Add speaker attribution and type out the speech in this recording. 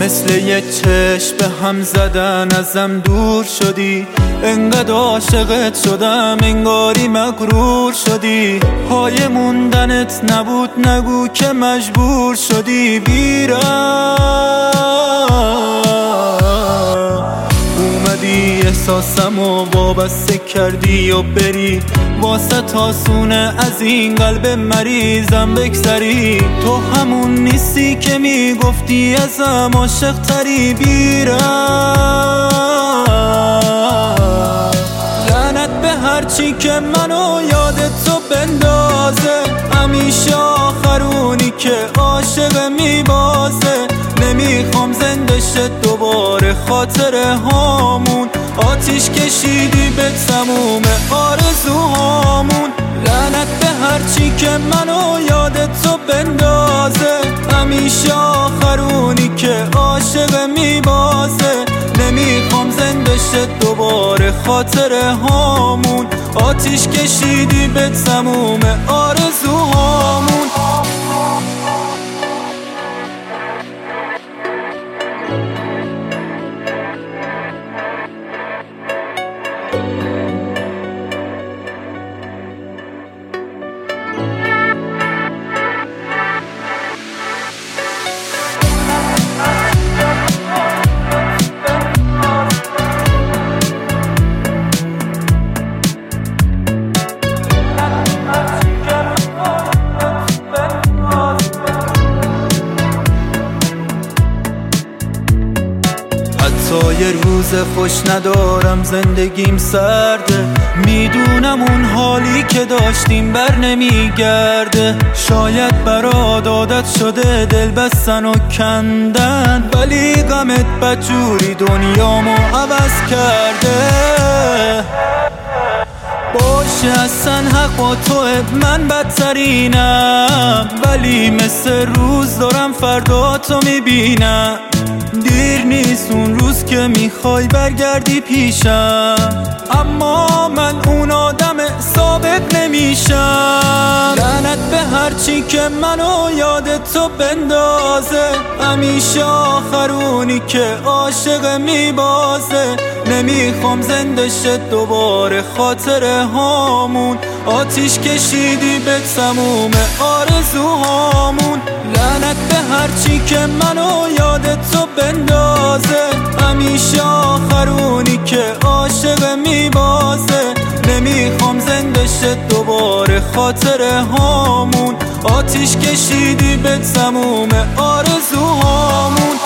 Speaker 1: مثل یه چشم به هم زدن ازم دور شدی، انقدر عاشقت شدم انگاری مغرور شدی. پای موندنت نبود نگو که مجبور شدی اومدی احساسم و وابسته کردی و بری، واسه تاسونه از این قلب مریضم بگذری. تو همون نیستی که میگفتی ازم عاشق تری لعنت به هرچی که منو یاد تو بندازه، همیشه آخرونی که عاشق میبازه. نمیخوام زنده شد دوباره خاطره هامون، آتیش کشیدی به تموم آرزوهامون. لعنت به هرچی که منو یاد تو بندازه، همیشه آخرونی که عاشق میبازه. نمیخوام زنده شد دوباره خاطره هامون، آتیش کشیدی به تموم آرزوهامون. یه روز خوش ندارم، زندگیم سرده، میدونم اون حالی که داشتیم بر نمیگرده. شاید برات عادت شده دل بستن و کندن، ولی غمت بدجوری دنیامو عوض کرده. باشه اصلا حق با توه، من بدترینم، ولی مثل روز دارم فردا تو میبینم. دیر نیست اون روز که میخوای برگردی پیشم، اما من اون آدم ثابت نمیشم. لعنت به هرچی که منو یاد تو بندازه، همیشه آخرونی که عاشق میبازه. نمیخوام زنده شد دوباره خاطره هامون، آتیش کشیدی به تموم آرزوهامون. لعنت به هرچی که منو یاد تو بندازه، همیشه آخرونی که عاشق میبازه. نمیخوام زنده شد دوباره خاطره هامون، آتیش کشیدی به تموم آرزوهامون.